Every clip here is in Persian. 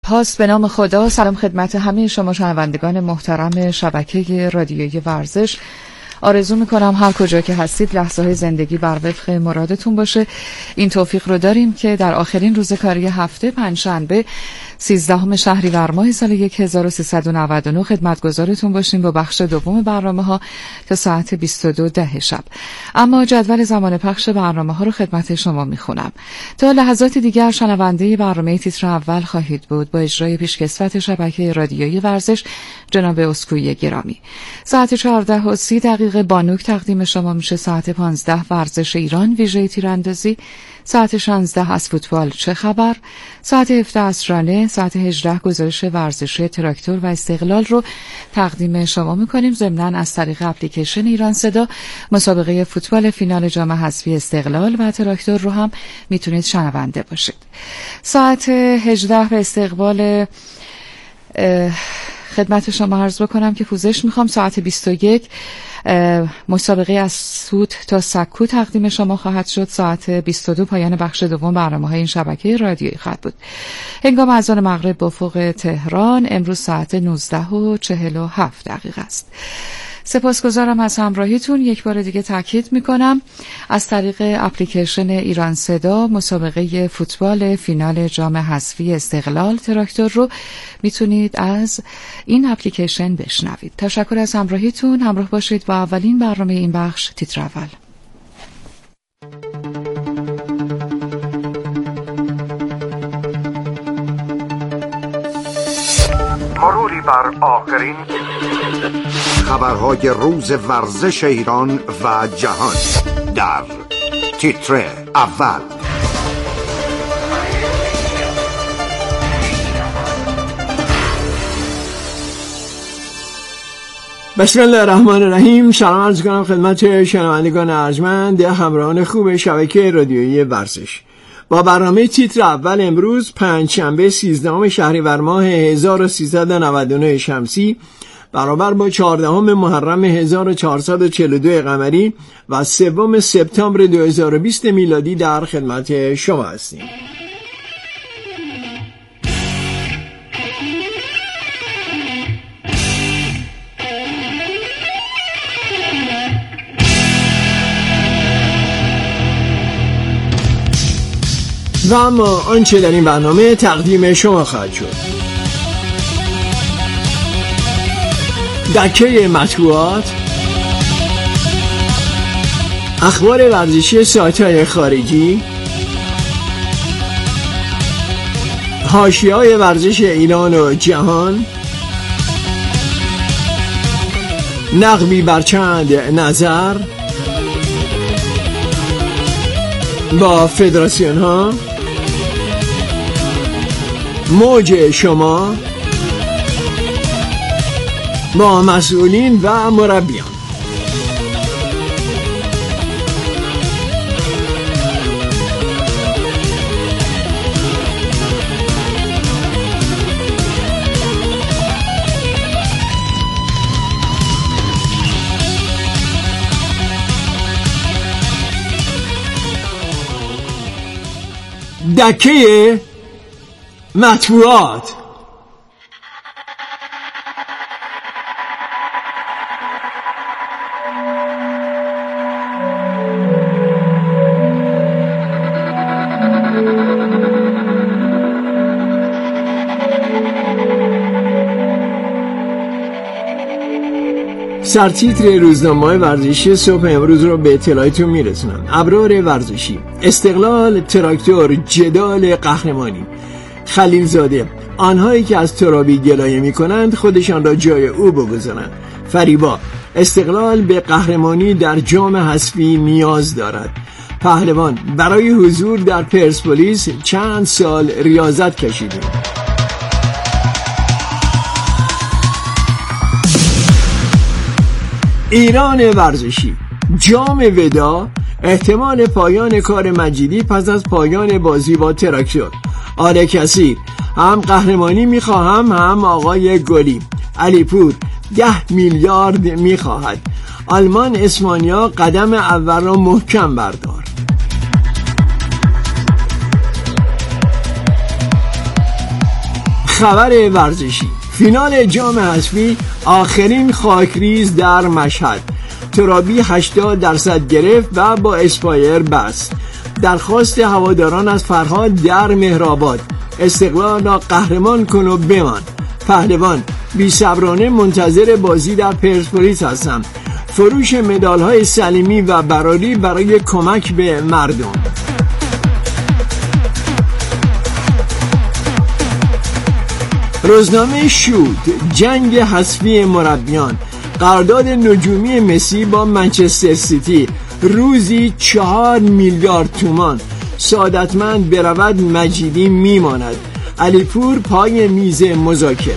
هاست. به نام خدا. سلام خدمت همه شما شنوندگان محترم شبکه رادیویی ورزش. آرزو میکنم هر کجا که هستید لحظه های زندگی بر وفق مرادتون باشه. این توفیق رو داریم که در آخرین روز کاری هفته پنجشنبه 13 شهریور ماه سال 1399 خدمتگزارتون باشیم با بخش دوم برنامه ها تا ساعت 22:10 شب. اما جدول زمان پخش برنامه ها رو خدمت شما میخونم. تا لحظات دیگر شنونده برنامه تیتر اول خواهید بود با اجرای پیشکسوت شبکه رادیویی ورزش جناب اسکوئی گرامی. ساعت 14:30 بانوک تقدیم شما میشه. ساعت 15 ورزش ایران ویژه تیراندازی. ساعت 16 از فوتبال چه خبر. ساعت 17 عصرانه. ساعت 18 گزارش ورزشی تراکتور و استقلال رو تقدیم شما میکنیم. ضمناً از طریق اپلیکیشن ایران صدا مسابقه فوتبال فینال جام حذفی استقلال و تراکتور رو هم میتونید شنونده باشید. ساعت 18 به استقبال خدمت شما عرض بکنم که پوزش میخوام. ساعت 21 مسابقه از سوت تا سکو تقدیم شما خواهد شد. ساعت 22 پایان بخش دوم برنامه‌های این شبکه رادیویی خواهد بود. هنگام اذان مغرب به افق تهران امروز ساعت 19:47 است. سپاسگزارم از همراهیتون. یک بار دیگه تاکید میکنم از طریق اپلیکیشن ایران صدا مسابقه فوتبال فینال جام حذفی استقلال تراکتور رو میتونید از این اپلیکیشن بشنوید. تشکر از همراهیتون. همراه باشید با اولین برنامه این بخش تیتر اول. مروری بر آخرین خبرهای روز ورزش ایران و جهان در تیتر اول. بسم الله الرحمن الرحیم. سلام عرض کنم خدمت شنوندگان ارجمند همراهان خوب شبکه رادیویی ورزش. با برنامه تیتر اول امروز پنجشنبه 13 شهریور ماه 1399 شمسی برابر با 14 محرم 1442 قمری و 3 سپتامبر 2020 میلادی در خدمت شما هستیم. و اما آنچه در این برنامه تقدیم شما خواهد شد: دکه مطبوعات، اخبار ورزشی سایت‌های خارجی، حاشیه‌های ورزش ایران و جهان، نقبی بر چند نظر با فدراسیون ها، موج شما با مسئولین و مربیان. دکه مطبوعات. سرتیتر روزنامه ورزشی صبح امروز رو به اطلاعتون میرسونم. ابرار ورزشی: استقلال تراکتور جدال قهرمانی. خلیلزاده: آنهایی که از ترابی گلایه میکنند خودشان را جای او بگذارند. فریبا: استقلال به قهرمانی در جام حذفی نیاز دارد. پهلوان: برای حضور در پرسپولیس چند سال ریاضت کشیدیم. ایران ورزشی: جام ودا، احتمال پایان کار مجیدی پس از پایان بازی با تراکتور. آل کثیر: هم قهرمانی میخواهم هم آقای گلی. علیپور: 10 میلیارد میخواهد. آلمان اسپانیا: قدم اول را محکم بردار. خبر ورزشی. فینال جام حذفی آخرین خاکریز در مشهد. ترابی 80% گرفت و با اسپایر بست. درخواست هواداران از فرهاد در مهرآباد: استقلال را قهرمان کن و بمان. پهلوان: بی‌صبرانه منتظر بازی در پرسپولیس هستم. فروش مدال‌های سلیمی و براری برای کمک به مردم. روزنامه شوت: جنگ حذفی مربیان. قرارداد نجومی مسی با منچستر سیتی روزی 4 میلیارد تومان. سعادتمند برود مجیدی میماند. علیپور پای میز مذاکره.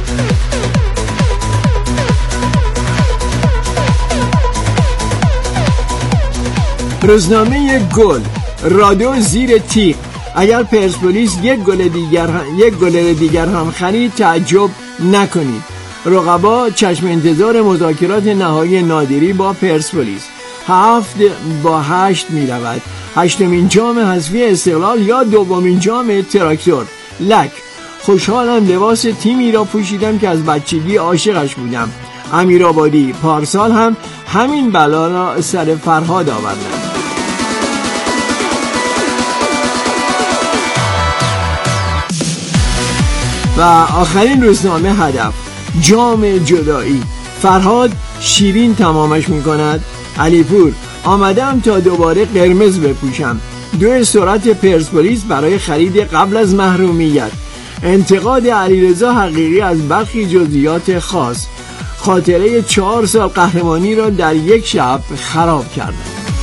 روزنامه گل: رادو زیر تیغ. اگر پرسپولیس یک گل دیگر هم خرید تعجب نکنید. رقبا چشم انتظار مذاکرات نهایی نادری با پرسپولیس. 7-8 می رود. 8مین جام حذفی استقلال یا 2مین جام تراکتور. لک: خوشحالم لباس تیمی را پوشیدم که از بچگی عاشقش بودم. امیرآبادی: پارسال هم همین بلا را سر فرهاد آوردند. و آخرین روزنامه هدف: جام جدایی. فرهاد: شیرین تمامش میکند. علیپور: آمدم تا دوباره قرمز بپوشم. 2 سرعت پرسپولیس برای خرید قبل از محرومیت. انتقاد علیرضا حقیقی از برخی جزئیات خاص. خاطره 4 سال قهرمانی را در یک شب خراب کردند.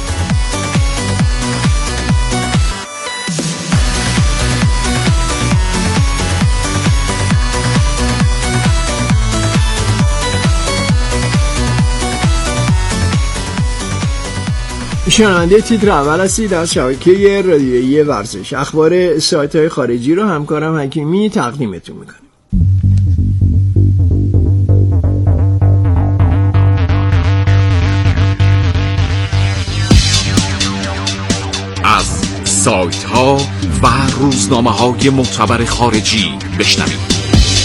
شنونده تیتر اول هستید از شبکه رادیویی ورزش. اخبار سایت‌های خارجی رو همکارم حکیمی تقدیمتون میکنه. از سایت‌ها و روزنامه‌های معتبر خارجی بشنوید.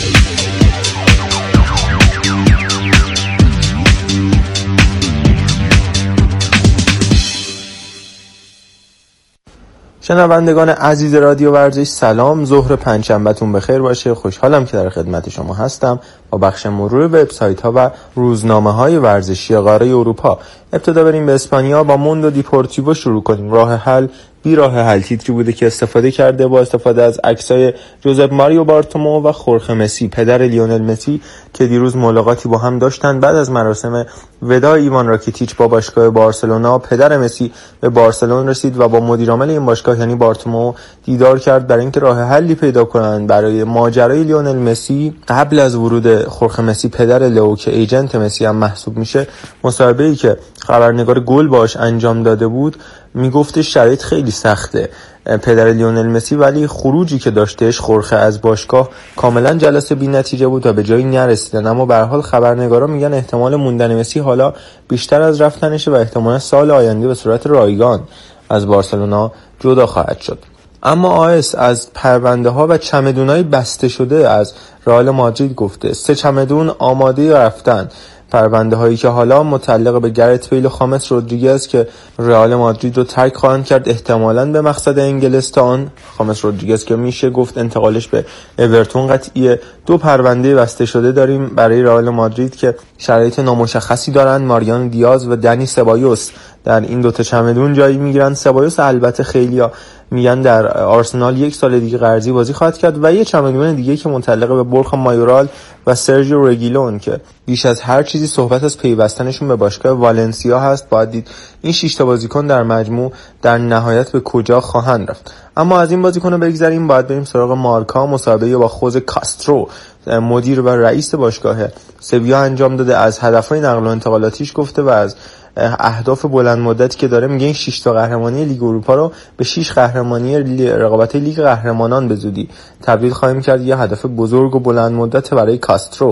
شنوندگان عزیز رادیو ورزش، سلام. ظهر پنجشنبه‌تون بخیر باشه. خوشحالم که در خدمت شما هستم با بخش مرور وبسایت‌ها و روزنامه‌های ورزشی قاره اروپا. ابتدا بریم به اسپانیا. با موندو دیپورتیو شروع کنیم. راه حل بی راه حل تیتری بوده که استفاده کرده با استفاده از عکسای جوزپ ماریو بارتومو و خورخه مسی، پدر لیونل مسی، که دیروز ملاقاتی با هم داشتن. بعد از مراسم وداع ایوان راکیتیچ با باشگاه بارسلونا، پدر مسی به بارسلون رسید و با مدیر عامل این باشگاه یعنی بارتومو دیدار کرد برای اینکه راه حلی پیدا کنند برای ماجرای لیونل مسی. قبل از ورود خورخه مسی، پدر لئو که ایجنت مسی هم محسوب میشه، مصاحبه‌ای که خبرنگار گل باش انجام داده بود، میگفته شرایط خیلی سخته پدر لیونل مسی، ولی خروجی که داشتهش خورخه از باشگاه کاملا جلسه بی نتیجه بود و به جایی نرسیدن. اما به هر حال خبرنگارا میگن احتمال موندن مسی حالا بیشتر از رفتنشه و احتمال سال آینده به صورت رایگان از بارسلونا جدا خواهد شد. اما آیس از پرونده ها و چمدونای بسته شده از رئال مادرید گفته. 3 چمدون آماده رفتن. پرونده هایی که حالا متعلق به گرت بیل و خامس رودریگز که رئال مادرید رو ترک خواهند کرد، احتمالاً به مقصد انگلستان. خامس رودریگز که میشه گفت انتقالش به اورتون قطعیه. 2 پرونده بسته شده داریم برای رئال مادرید که شرایط نامشخصی دارن. ماریان دیاز و دنی سبایوس در این 2 چمدون جایی میگیرن. سبایوس البته خیلیا میگن در آرسنال 1 سال دیگه قرضی بازی خواهد کرد. و یه چمدون دیگه که متعلق به بورخا مایورال و سرژیو رگیلون که بیش از هر چیزی صحبت از پیوستنشون به باشگاه والنسیا هست. باید دید این 6 تا بازیکن در مجموع در نهایت به کجا خواهند رفت. اما از این بازیکن بگذریم، باید بریم سراغ مارکا. مصاحبه با خوزه کاسترو، مدیر و رئیس باشگاه سویا انجام داده. از هدفهای نقل و انتقالاتیش گفته و از اهداف بلند مدتی که داره. میگه این 6 تا قهرمانی لیگ اروپا رو به 6 قهرمانی رقابت لیگ قهرمانان به زودی تبدیل خواهیم کرد. یه هدف بزرگ و بلند مدت برای کاسترو.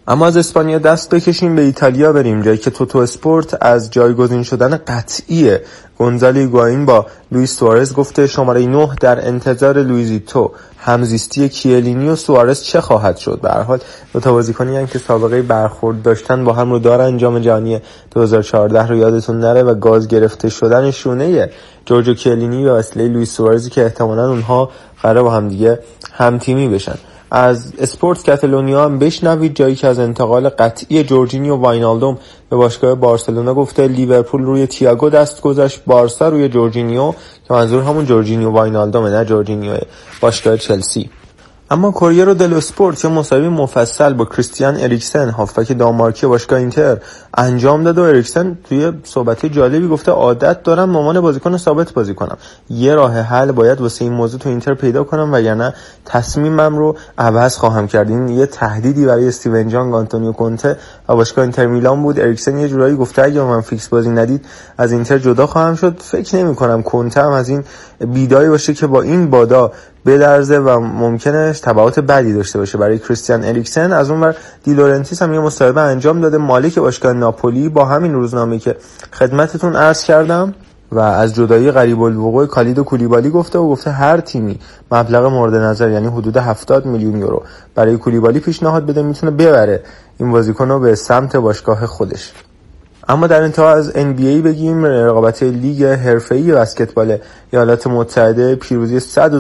اما از اسپانیا دست بکشیم به ایتالیا بریم، جایی که توتو اسپورت از جایگزین شدن قطعی گونزالو هیگواین با لوئیس سوارز گفته شماره 9 در انتظار لوئیزیتو. همزیستی کیلینی و سوارز چه خواهد شد؟ به هر حال دو تا بازیکنی ان که سابقه برخورد داشتن با هم رو دارن. جام جهانی 2014 رو یادتون نره و گاز گرفته شدن شونه جورجو کیلینی به وسیله لوئیس سوارزی که احتمالاً اونها قراره با هم دیگه هم تیمی بشن. از اسپورت کاتالونیا هم بشنوید، جایی که از انتقال قطعی جورجینیو واینالدوم به باشگاه بارسلونا گفته لیورپول روی تییاگو دست گذاشت، بارسا روی جورجینیو، که منظور همون جورجینیو واینالدومه نه جورجینیو باشگاه چلسی. اما کوریرو دلو اسپورت که مصاحبه مفصل با کریستیان اریکسن هافبک دانمارکی باشگاه اینتر انجام داد و اریکسن توی صحبت جالبی گفته عادت دارم مامان بازیکن ثابت بازی کنم، یه راه حل باید واسه این موضوع تو اینتر پیدا کنم وگرنه تصمیمم رو عوض خواهم کرد. این یه تهدیدی برای استیون جان، آنتونیو کونته و باشگاه اینتر میلان بود. اریکسن یه جورایی گفته اگه من فیکس بازی ندید از اینتر جدا خواهم شد. فکر نمی‌کنم کونته هم از این بیدایی باشه که با این بادا بدرزه و ممکنه تبعات بدی داشته باشه برای کریستیان اریکسن. از اونور دی لورنتیس هم یه مصاحبه انجام داده، مالک باشگاه ناپولی، با همین روزنامه‌ای که خدمتتون عرض کردم، و از جدایی غریب الوقوع کالیدو کولیبالی گفته هر تیمی مبلغ مورد نظر یعنی حدود 70 میلیون یورو برای کولیبالی پیشنهاد بده میتونه ببره این بازیکن رو به سمت باشگاه خودش. اما در انتها از NBA بگیم، رقابت لیگ حرفه‌ای بسکتبال ایالات متحده پیروزی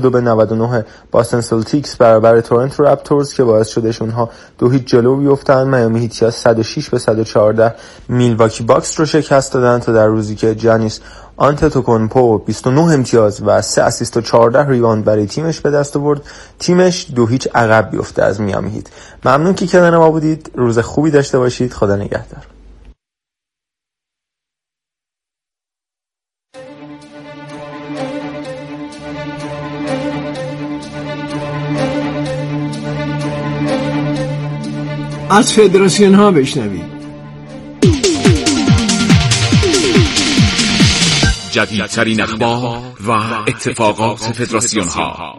102-99 باستون سلتیکس برابر تورنتو رپتورز که باعث شدش اونها 2-0 جلو بیفتن. میامی هیتیا 106-114 میلواکی باکس رو شکست دادن تا در روزی که جانیس آنتتوکونمپو 29 امتیاز و 3 اسیست و 14 ریباوند برای تیمش به دست آورد، تیمش 2-0 عقب بیفته از میامی هیت. ممنون که کنار ما بودید، روز خوبی داشته باشید، خدا نگهدار. از فدراسیون ها بشنوید. جدیدترین اخبار و اتفاقات فدراسیون ها.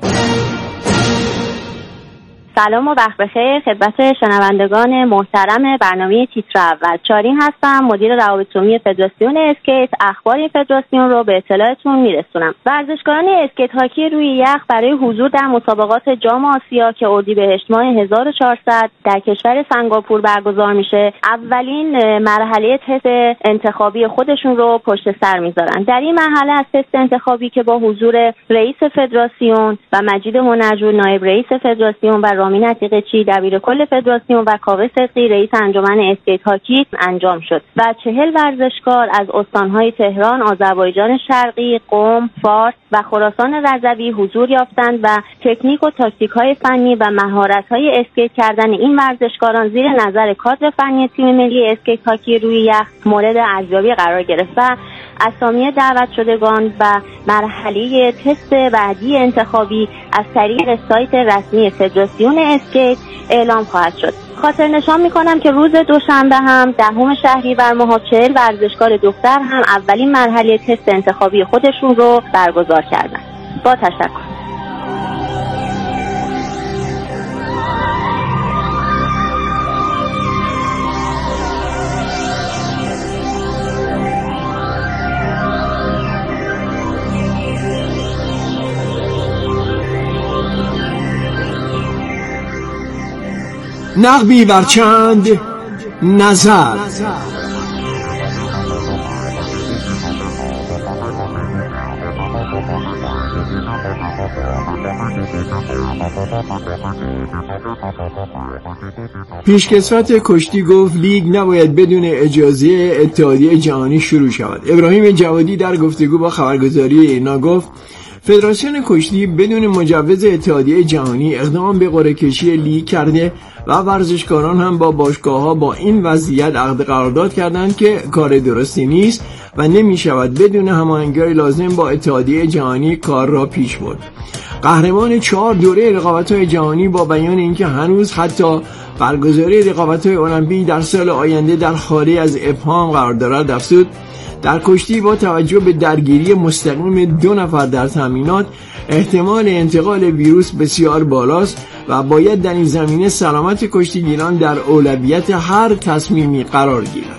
سلام و وقت بخیر خدمت شنوندگان محترم برنامه تیتر اول. چارین هستم، مدیر روابط عمومی فدراسیون اسکیت. اخبار این فدراسیون رو به اطلاعتون میرسونم. ورزشکاران اسکیت هاکی روی یخ برای حضور در مسابقات جام آسیا که اردیبهشت ماه 1400 در کشور سنگاپور برگزار میشه، اولین مرحله تست انتخابی خودشون رو پشت سر میذارن. در این مرحله از تست انتخابی که با حضور رئیس فدراسیون و مجید منرجو نایب رئیس فدراسیون و رامین عتیقچی دبیر کل فدراسیون و کاوه صدقی رئیس انجمن اسکیت هاکی انجام شد و 40 ورزشکار از استانهای تهران، آذربایجان شرقی، قم، فارس و خراسان رضوی حضور یافتند و تکنیک و تاکتیک‌های فنی و مهارت‌های اسکیت کردن این ورزشکاران زیر نظر کادر فنی تیم ملی اسکیت هاکی روی یخ مورد ارزیابی قرار گرفت و اسامی دعوت شدگان و مرحله تست بعدی انتخابی از طریق سایت رسمی فدراسیون اسکیت اعلام خواهد شد. خاطر نشان می‌کنم که روز دوشنبه هم 10 شهریور ماه 40 ورزشکار دختر هم اولین مرحله تست انتخابی خودشون رو برگزار کردن. با تشکر. نقبی بر چند نظر. پیشکسوت کشتی گفت لیگ نباید بدون اجازه اتحادیه جهانی شروع شود. ابراهیم جوادی در گفتگو با خبرگزاری اینا گفت فدراسیون کشتی بدون مجوز اتحادیه جهانی اقدام به قرعه کشی لیگ کرده و ورزشکاران هم با باشگاه‌ها با این وضعیت عقد قرارداد کردند که کار درستی نیست و نمی شود بدون هماهنگی لازم با اتحادیه جهانی کار را پیش برد. قهرمان 4 دوره رقابت‌های جهانی با بیان اینکه هنوز حتی برگزاری رقابت‌های المپیک در سال آینده در خالی از ابهام قرار دارد افزود در کشتی با توجه به درگیری مستقیم 2 نفر در تمرینات احتمال انتقال ویروس بسیار بالاست و باید در این زمینه سلامت کشتیگیران در اولویت هر تصمیمی قرار گیرد.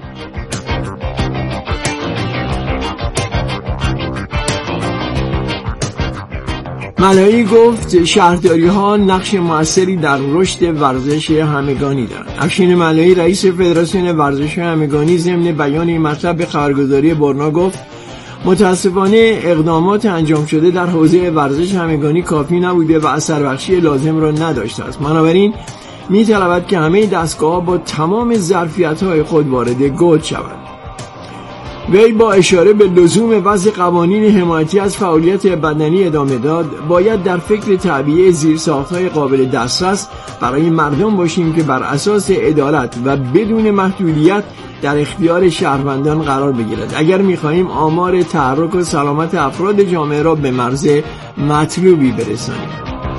ملایی گفت شهرداری ها نقش موثری در رشد ورزش همگانی دارند. افشین ملایی رئیس فدراسیون ورزش همگانی ضمن بیان این مطلب به خبرگزاری برنا گفت متاسفانه اقدامات انجام شده در حوزه ورزش همگانی کافی نبوده و اثر بخشی لازم را نداشته است. بنابراین می‌طلبد که همه دستگاه‌ها با تمام ظرفیت‌های خود وارد گود شوند. وی با اشاره به لزوم وضع قوانین حمایتی از فعالیت بدنی ادامه داد باید در فکر تعبیه زیرساخت‌های قابل دسترس برای مردم باشیم که بر اساس عدالت و بدون محدودیت در اختیار شهروندان قرار بگیرد اگر می‌خواهیم آمار تحرک و سلامت افراد جامعه را به مرز مطلوبی برسانیم.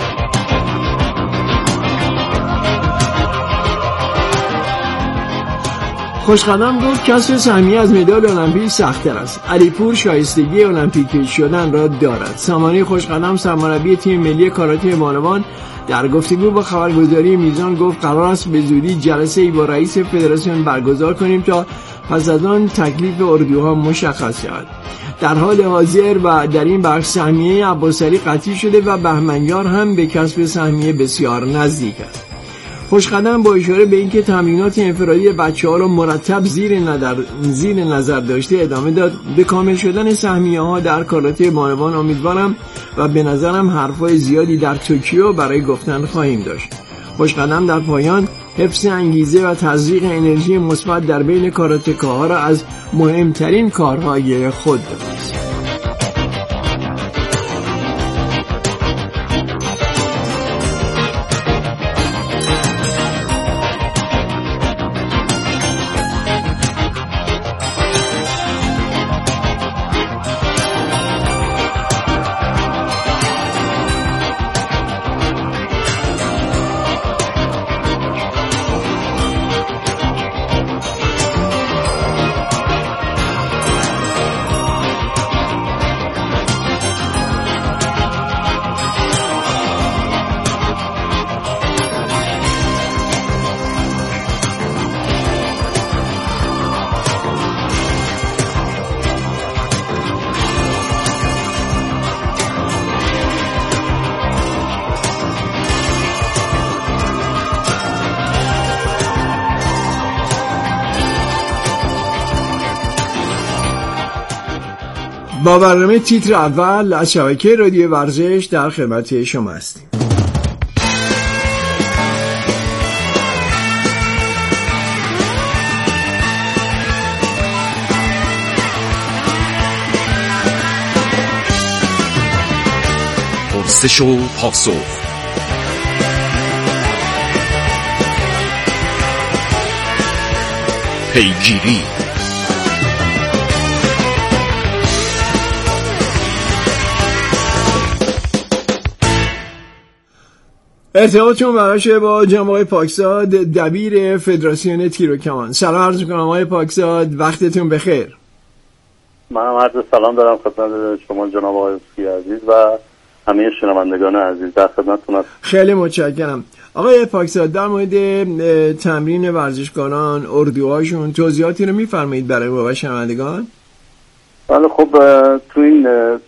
خوشقدم گفت کسب سهمیه از مدال المپیک سخت‌تر است. علیپور شایستگی المپیک شدن را دارد. سامانه خوشقدم سرمربی تیم ملی کاراته بانوان در گفتگو با خبرگزاری میزان گفت قرار است به زودی جلسه‌ای با رئیس فدراسیون برگزار کنیم تا پس از آن تکلیف اردوها مشخص شود. در حال حاضر و در این بخش سهمیه عباسعلی قطعی شده و بهمنیار هم به کسب سهمیه بسیار نزدیک است. خوشقدم با اشاره به اینکه تمرینات انفرادی بچه‌ها را مرتب زیر نظر داشته ادامه داد. به کامل شدن سهمیه‌ها در کاراته بانوان امیدوارم و به نظرم حرفای زیادی در توکیو برای گفتن خواهیم داشت. خوشقدم در پایان حفظ انگیزه و تزریق انرژی مثبت در بین کاراتکاها را از مهمترین کارهای خود دانست. با برنامه تیتر اول از شبکه رادیو ورزش در خدمت شما هستیم. پرسش و پاسخ. پیگیری. ارتباطتون براشه با جناب آقای پاکزاد دبیر فدراسیون تیر و کمان. سلام عرض می‌کنم آقای پاکزاد، وقتتون بخیر. من عرض سلام دارم خدمت شما جناب آقای عزیز و همه شنوندگان عزیز، در خدمتتون هستم. خیلی متشکرم. آقای پاکزاد در مورد تمرین ورزشکاران، اردوهاشون توضیحاتی رو می‌فرمایید برای ما شنوندگان؟ بله خب تو این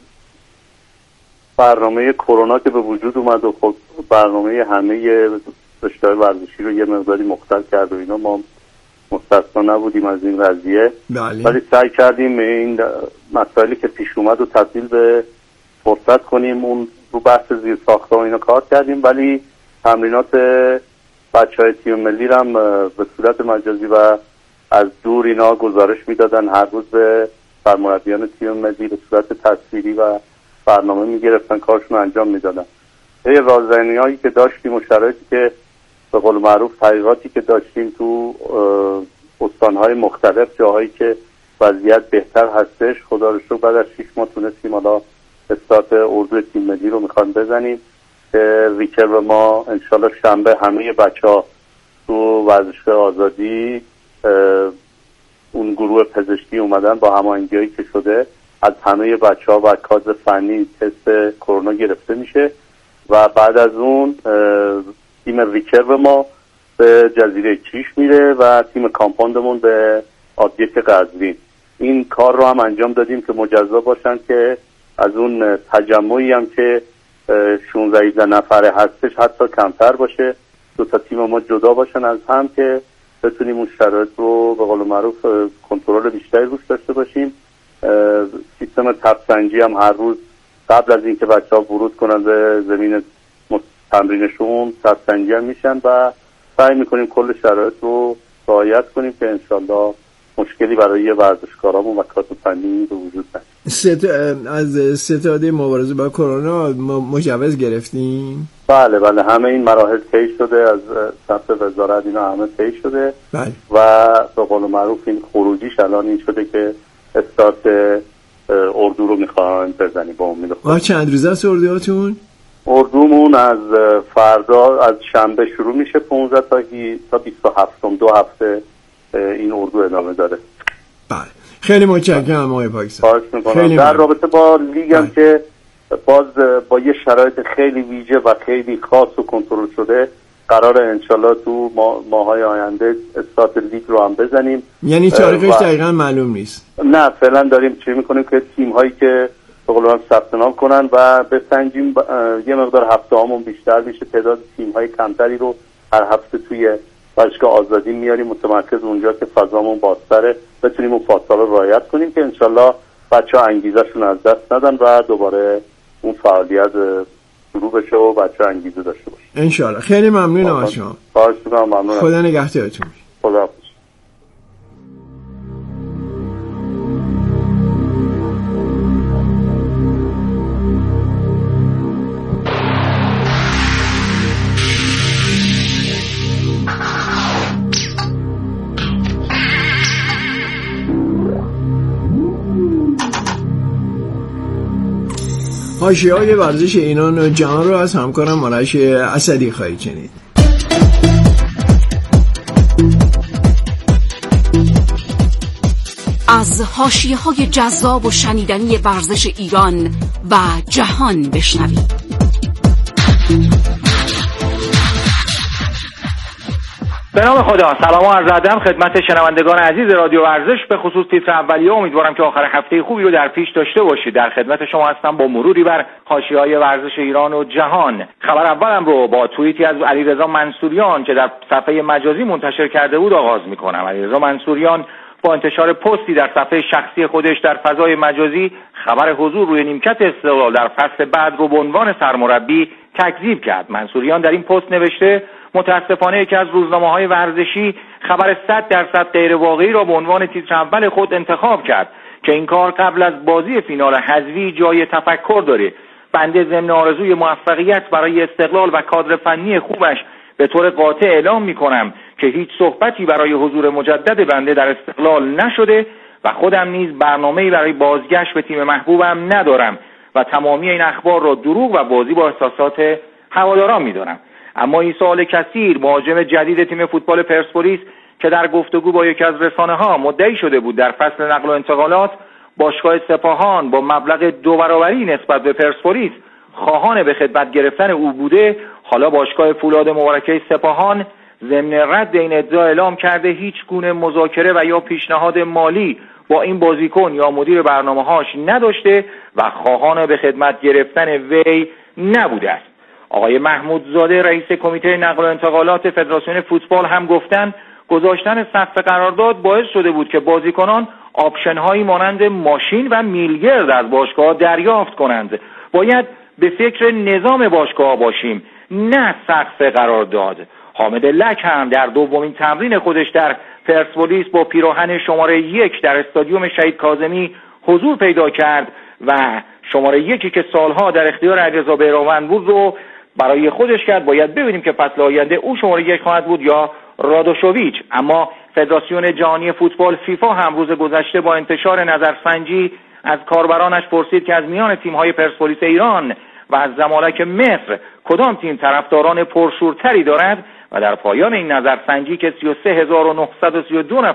برنامه کرونا که به وجود اومد و خب برنامه همه رشته‌های ورزشی رو یه مقداری مختل کرد و اینا، ما مستثنا نبودیم از این قضیه. ولی سعی کردیم این مسائلی که پیش اومد رو تبدیل به فرصت کنیم، اون رو بحث زیرساخت‌ها و اینا کار کردیم، ولی تمرینات بچه‌های تیم ملی رو هم به صورت مجازی و از دور اینا گزارش میدادن هر روز به سرمربیان تیم ملی به صورت تصویری و برنامه میگرفتن، کارشون انجام میدادن. یه رازنیایی که داشتیم و شرایطی که به قول معروف تحقیقاتی که داشتیم تو استانهای مختلف، جاهایی که وضعیت بهتر هستش، خدا رو شکر بعد از 6 ماه تونستیم حالا استارت اردو تیم ملی رو میخوان بزنیم که ویکر و ما انشالله شنبه همه بچه ها تو ورزشگاه آزادی اون گروه پزشکی اومدن با هماهنگی‌هایی که شده از همه بچه‌ها و کادر فنی تست کرونا گرفته میشه و بعد از اون تیم ریکرو ما به جزیره کیش میره و تیم کامپاندمون به آبجکت قزوین. این کار رو هم انجام دادیم که مجزا باشن که از اون تجمعی هم که 16 نفره هستش حتی کمتر باشه، دو تا تیم ما جدا باشن از هم که بتونیم اون شرایط رو به قول معروف کنترل بیشتری روش داشته باشیم. سیستم تپسنجی هم هر روز قبل از اینکه بچه‌ها ورود کنن به زمین تمرینشون تپسنجی هم میشن و سعی میکنیم کل شرایط رو رعایت کنیم که انشالله مشکلی برای ورزشکارامون و کادر فنی به وجود نیاد. از ستاد مبارزه با کرونا مجوز گرفتیم؟ بله همه این مراحل طی شده، از سمت وزارت اینا همه طی شده. بله. و به قول معروف این خروجیش الان این شده که استارت اردو رو میخوایم بزنیم با امید خدا. چند روزه است اردوهاتون؟ اردومون از فردا از شنبه شروع میشه 15 تا 27 2 هفته این اردو ادامه داره. بله خیلی متشکرم آقای پاکزاد. خواهش میکنم. در رابطه با لیگ هم که باز با یه شرایط خیلی ویژه و خیلی خاص و کنترل شده قراره انشالله تو ماهای آینده استارت لیگ رو هم بزنیم. یعنی تاریخش دقیقا معلوم نیست؟ نه فعلا داریم چی میکنیم که تیم هایی که به قول معروف ثبت نام کنن و بسنجیم یه مقدار هفته هامون بیشتر میشه، تعداد تیم های کمتری رو هر هفته توی ورزشگاه آزادی میاریم متمرکز اونجا که فضامون بازتره، بتونیم اون فاصله رو رعایت کنیم که انشالله بچه‌ها انگیزه‌شون از دست ندن و دوباره اون فعالیت شروع بشه و بچه‌ها انگیزه داشته باشن انشالله. خیلی ممنونم از شما. خواهش می‌کنم. ممنونم. خدا نگهدارتون. خدا. حاشیه‌های ورزش ایران و جهان رو از همکارم مالش اسدی خواهید شنید. از حاشیه‌های جذاب و شنیدنی ورزش ایران و جهان بشنوید. به نام خدا. سلام و عرض ادب خدمت شنوندگان عزیز رادیو ورزش، به خصوص تیتر اولیه. امیدوارم که آخر هفته خوبی رو در پیش داشته باشید. در خدمت شما هستم با مروری بر حاشیه‌های ورزش ایران و جهان. خبر اولم رو با توییتی از علیرضا منصوریان که در صفحه مجازی منتشر کرده بود آغاز می‌کنم. علیرضا منصوریان با انتشار پستی در صفحه شخصی خودش در فضای مجازی خبر حضور روی نیمکت استقلال در فصل بعد رو به عنوان سرمربی تکذیب کرد. منصوریان در این پست نوشته: متاسفانه یکی از روزنامه‌های ورزشی خبر 100% غیر واقعی را به عنوان تیتر اول خود انتخاب کرد که این کار قبل از بازی فینال حذفی جای تفکر داره. بنده ضمن آرزوی موفقیت برای استقلال و کادر فنی خوبش به طور قاطع اعلام می‌کنم که هیچ صحبتی برای حضور مجدد بنده در استقلال نشده و خودم نیز برنامه‌ای برای بازگشت به تیم محبوبم ندارم و تمامی این اخبار را دروغ و بازی با احساسات هواداران می‌دانم. اما عیسی الکثیر، مهاجم جدید تیم فوتبال پرسپولیس که در گفتگو با یکی از رسانه‌ها مدعی شده بود در فصل نقل و انتقالات باشگاه سپاهان با مبلغ 2 برابری نسبت به پرسپولیس خواهان به خدمت گرفتن او بوده، حالا باشگاه فولاد مبارکه سپاهان ضمن رد این ادعا اعلام کرده هیچ گونه مذاکره و یا پیشنهاد مالی با این بازیکن یا مدیر برنامه‌هاش نداشته و خواهان به خدمت گرفتن وی نبوده است. آقای محمود زاده رئیس کمیته نقل و انتقالات فدراسیون فوتبال هم گفتن گذاشتن سقف قرارداد باعث شده بود که بازیکنان آپشن‌هایی مانند ماشین و میلگرد از باشگاه دریافت کنند. باید به فکر نظام باشگاه باشیم، نه سقف قرارداد. حامد لک هم در دومین تمرین خودش در پرسپولیس با پیراهن شماره 1 در استادیوم شهید کاظمی حضور پیدا کرد و شماره 1 که سالها در اختیار علیرضا بیرانوند بود رو برای خودش کرد. باید ببینیم که فصل آینده او شماره 1 خواهد بود یا رادوشوویچ. اما فدراسیون جهانی فوتبال فیفا هم روز گذشته با انتشار نظرسنجی از کاربرانش پرسید که از میان تیم‌های پرسپولیس ایران و از زمالک مصر کدام تیم طرفداران پرشورتری دارد و در پایان این نظرسنجی که 33932 نفر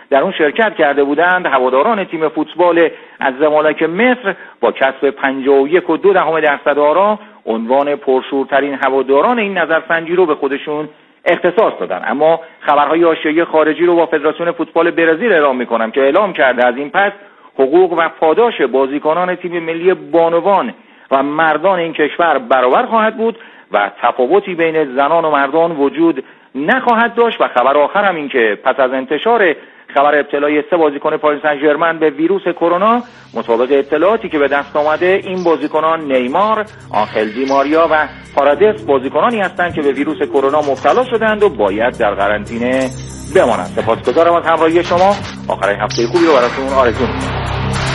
در اون شرکت کرده بودند. هواداران تیم فوتبال از زمالک مصر با کسب 51.2% آرا عنوان پرشورترین هواداران این نظرسنجی رو به خودشون اختصاص دادن. اما خبرهای حاشیه‌ای خارجی رو با فدراسیون فوتبال برزیل اعلام می‌کنم که اعلام کرده از این پس حقوق و پاداش بازیکنان تیم ملی بانوان و مردان این کشور برابر خواهد بود و تفاوتی بین زنان و مردان وجود نخواهد داشت. و خبر آخر هم این که پس از انتشار خبر ابتلای 3 بازیکن پاریس سن ژرمن به ویروس کرونا، مطابق اطلاعاتی که به دست آمده این بازیکنان نیمار، آنخل دی ماریا و پارادس بازیکنانی هستند که به ویروس کرونا مبتلا شدند و باید در قرنطینه بمانند. سپاسگزارم از همراهی شما. آخر هفته خوبی رو براتون آرزو می‌کنم.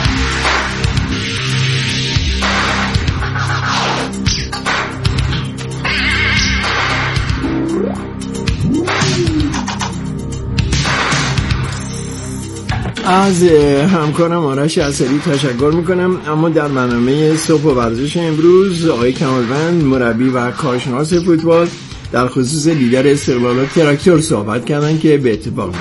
از همکارم آرش اصلی تشکر میکنم. اما در برنامه صبح و ورزش امروز آقای کمالوند مربی و کارشناس فوتبال در خصوص لیدر استقلال تراکتور صحبت کردن که به اتفاق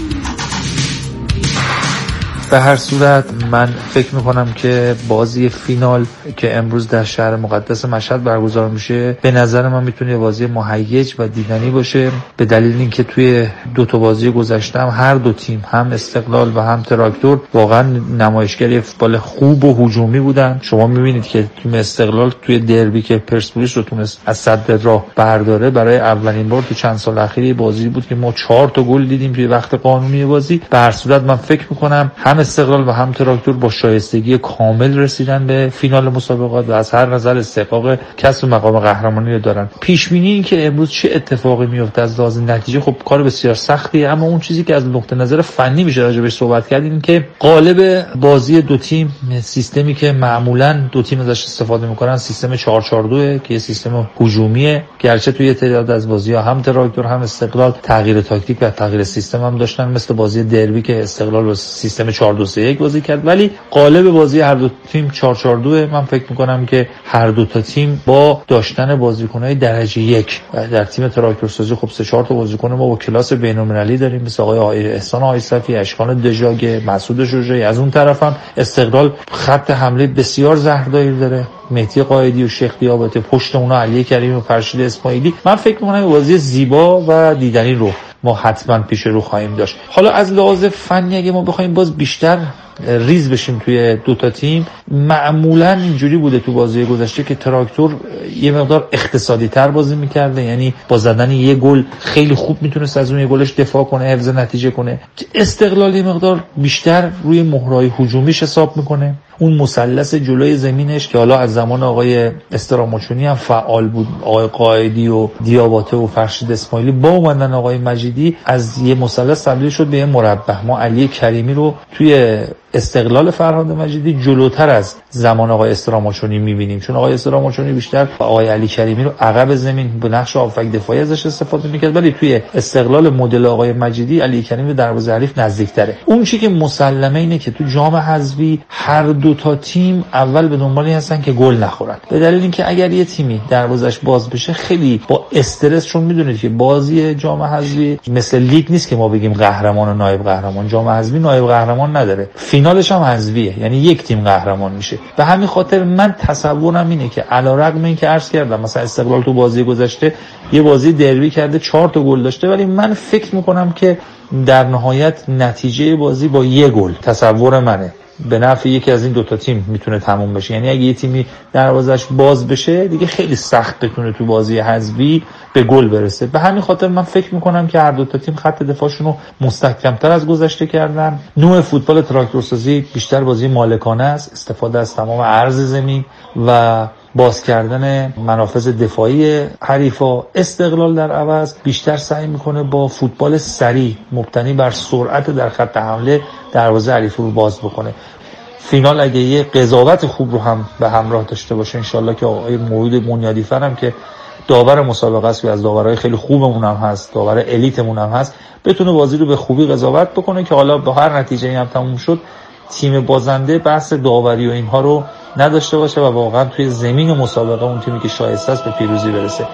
به هر صورت من فکر میکنم که بازی فینال که امروز در شهر مقدس مشهد برگزار میشه به نظر من میتونه بازی مهیج و دیدنی باشه، به دلیل اینکه توی 2 تا بازی گذشته هر دو تیم، هم استقلال و هم تراکتور، واقعا نمایشگری فوتبال خوب و هجومی بودن. شما میبینید که تیم استقلال توی دربی که پرسپولیس رو تونست از صدر راه برداره، برای اولین بار تو چند سال اخیر بازی بود که ما 4 تا گل دیدیم توی وقت قانونی بازی. به هر صورت من فکر میکنم هم استقلال و هم تراکتور با شایستگی کامل رسیدن به فینال مسابقات و از هر نظر استحقاق کسب مقام قهرمانی رو دارن. پیش بینی این که امروز چه اتفاقی میفته از لحاظ نتیجه خب کار بسیار سختیه، اما اون چیزی که از نقطه نظر فنی میشه راجع بهش صحبت کرد این که قالب بازی دو تیم، سیستمی که معمولا دو تیم ازش استفاده میکنن سیستم 4-4-2 که سیستم هجومیه، گرچه توی تعداد از بازی‌ها هم تراکتور هم استقلال تغییر تاکتیک و تغییر سیستم هم داشتن، مثل بازی دربی که استقلال با سیستم 4-2-3-1 بازی کرد، ولی قالب بازی هر دو تیم 4-4-2. من فکر میکنم که هر دو تا تیم با داشتن بازیکن‌های درجه 1 در تیم تراکتورسازی خب 3-4 تا بازیکن ما با کلاس بین‌المللی داریم، مثل آقای احسان آیصفی، اشکان دژاگ، مسعود شجاعی. از اون طرف هم استقلال خط حمله بسیار زهرداری داره، مهدی قائدی و شیخ دیاباته، پشت اونا علی کریمی و فرشید اسماعیلی. من فکر می‌کنم بازی زیبا و دیدنی رو ما حتما پیش رو خواهیم داشت. حالا از لحاظ فنی اگه ما بخوایم باز بیشتر ریز بشیم توی دو تا تیم، معمولا اینجوری بوده تو بازی گذشته که تراکتور یه مقدار اقتصادی تر بازی میکرده، یعنی با زدن یه گل خیلی خوب میتونست از اون یه گلش دفاع کنه، حفظ نتیجه کنه. استقلال یه مقدار بیشتر روی مهرهای هجومیش حساب میکنه، اون مثلث جلوی زمینش که حالا از زمان آقای استراموچونی هم فعال بود، آقای قائدی و دیاباته و فرشید اسماعیلی، با اومدن آقای مجیدی از یه مثلث تبدیل شد به یه مربع. ما علی کریمی رو توی استقلال فرهاد مجیدی جلوتر از زمان آقای استراموچونی می‌بینیم، چون آقای استراموچونی بیشتر آقای علی کریمی رو عقب زمین به نقش هافبک دفاعی ازش استفاده می‌کرد، ولی توی استقلال مدل آقای مجیدی علی کریمی به دروازه حریف نزدیک‌تره. اون چیزی که مسلمه اینه که تو جام حذفی هر دو تا تیم اول به دنبال این هستن که گل نخورن، به دلیل اینکه اگر یه تیمی دروازش باز بشه خیلی با استرس، چون میدونید که بازی جام حذفی مثل لیگ نیست که ما بگیم قهرمان و نایب قهرمان، جام حذفی نایب قهرمان نداره، فینالش هم حذفیه، یعنی یک تیم قهرمان میشه. به همین خاطر من تصورم اینه که علیرغم اینکه عرض کردم مثلا استقلال تو بازی گذشته یه بازی دربی کرده 4 تا گل داشته، ولی من فکر میکنم که در نهایت نتیجه بازی با یه گل، تصور منه، به نفع یکی از این دوتا تیم میتونه تموم بشه. یعنی اگه یه تیمی دروازش باز بشه دیگه خیلی سخت بتونه تو بازی حذفی به گل برسه. به همین خاطر من فکر میکنم که هر دوتا تیم خط دفاعشون رو مستحکم‌تر از گذشته کردن. نوع فوتبال تراکتورسازی بیشتر بازی مالکانه است، استفاده از تمام عرض زمین و باز کردن منافذ دفاعی حریفا. استقلال در عوض بیشتر سعی میکنه با فوتبال سریع مبتنی بر سرعت در خط حمله دروازه حریف رو باز بکنه. فینال اگه یه قضاوت خوب رو هم به همراه داشته باشه، انشالله که آقای موعود بنیادیفر هم که داور مسابقه است و از داورای خیلی خوبمون هم هست، داور الیتمون هم هست، بتونه بازی رو به خوبی قضاوت بکنه که حالا با هر نتیجه‌ای هم تموم شد تیم بازنده بحث داوری و اینها رو نداشته باشه و واقعا توی زمین مسابقه اون تیمی که شایسته است به پیروزی برسه.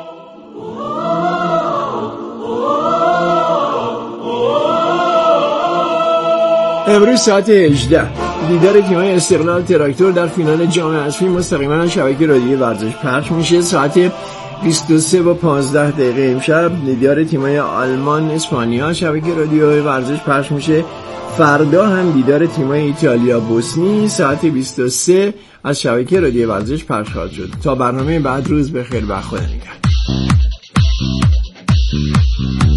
امروز ساعت 18 دیدار تیم‌های استقلال تراکتور در فینال جام حذفی مستقیما از شبکه رادیویی ورزش پخش میشه. ساعت 23:15 امشب دیدار تیم‌های آلمان اسپانیا شبکه رادیویی ورزش پخش میشه. فردا هم دیدار تیم‌های ایتالیا بوسنی ساعت 23 از شبکه رادیویی ورزش پخش خواهد شد. تا برنامه بعد روز بخیر و خدا نگهدار.